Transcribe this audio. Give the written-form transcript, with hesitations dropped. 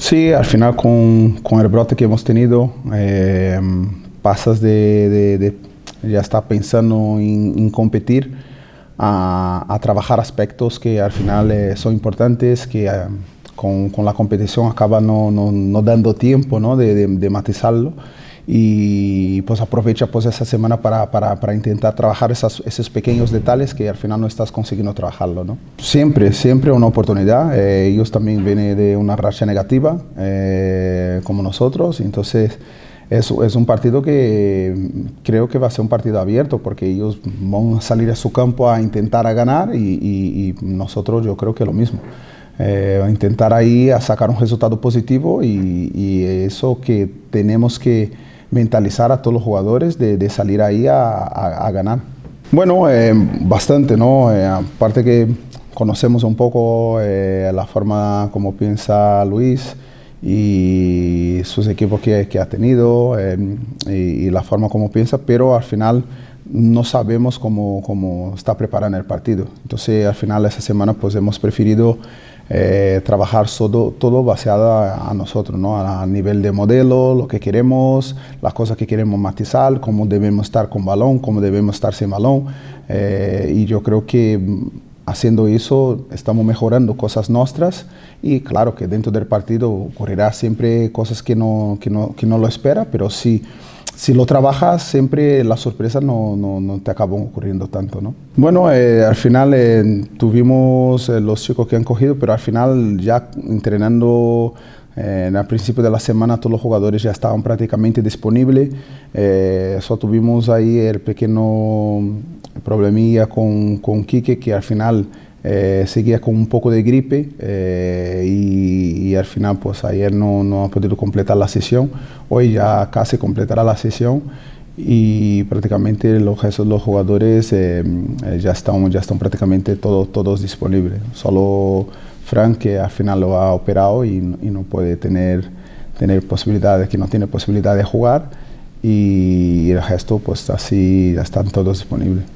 Sí, al final con el brote que hemos tenido, pasas de ya estar pensando en competir a trabajar aspectos que al final son importantes, que con la competición acaba no dando tiempo, ¿no? de matizarlo. Y pues aprovecha pues esa semana para intentar trabajar esos pequeños detalles que al final no estás consiguiendo trabajarlo, ¿no? Siempre una oportunidad. Ellos también vienen de una racha negativa como nosotros, entonces es un partido que creo que va a ser un partido abierto porque ellos van a salir a su campo a intentar a ganar y nosotros yo creo que lo mismo. Intentar ahí a sacar un resultado positivo y eso que tenemos que mentalizar a todos los jugadores de salir ahí a ganar. Bueno, bastante, ¿no? Aparte que conocemos un poco la forma como piensa Luis y sus equipos que ha tenido y la forma como piensa, pero al final no sabemos cómo está preparando el partido. Entonces al final esa semana pues hemos preferido trabajar todo basado a nosotros, ¿no? A nivel de modelo, lo que queremos, las cosas que queremos matizar, cómo debemos estar con balón, cómo debemos estar sin balón. Y yo creo que haciendo eso estamos mejorando cosas nuestras y claro que dentro del partido ocurrirá siempre cosas que no lo espera, pero si lo trabajas, siempre las sorpresas no te acaban ocurriendo tanto, ¿no? Bueno, al final tuvimos los chicos que han cogido, pero al final ya entrenando al principio de la semana todos los jugadores ya estaban prácticamente disponibles. Solo tuvimos ahí el pequeño problemilla con Quique, que al final seguía con un poco de gripe y al final pues ayer no ha podido completar la sesión. Hoy ya casi completará la sesión y prácticamente los jugadores ya están prácticamente todos disponibles. Solo Frank, que al final lo ha operado y no puede tener posibilidades, que no tiene posibilidad de jugar, y el resto pues así ya están todos disponibles.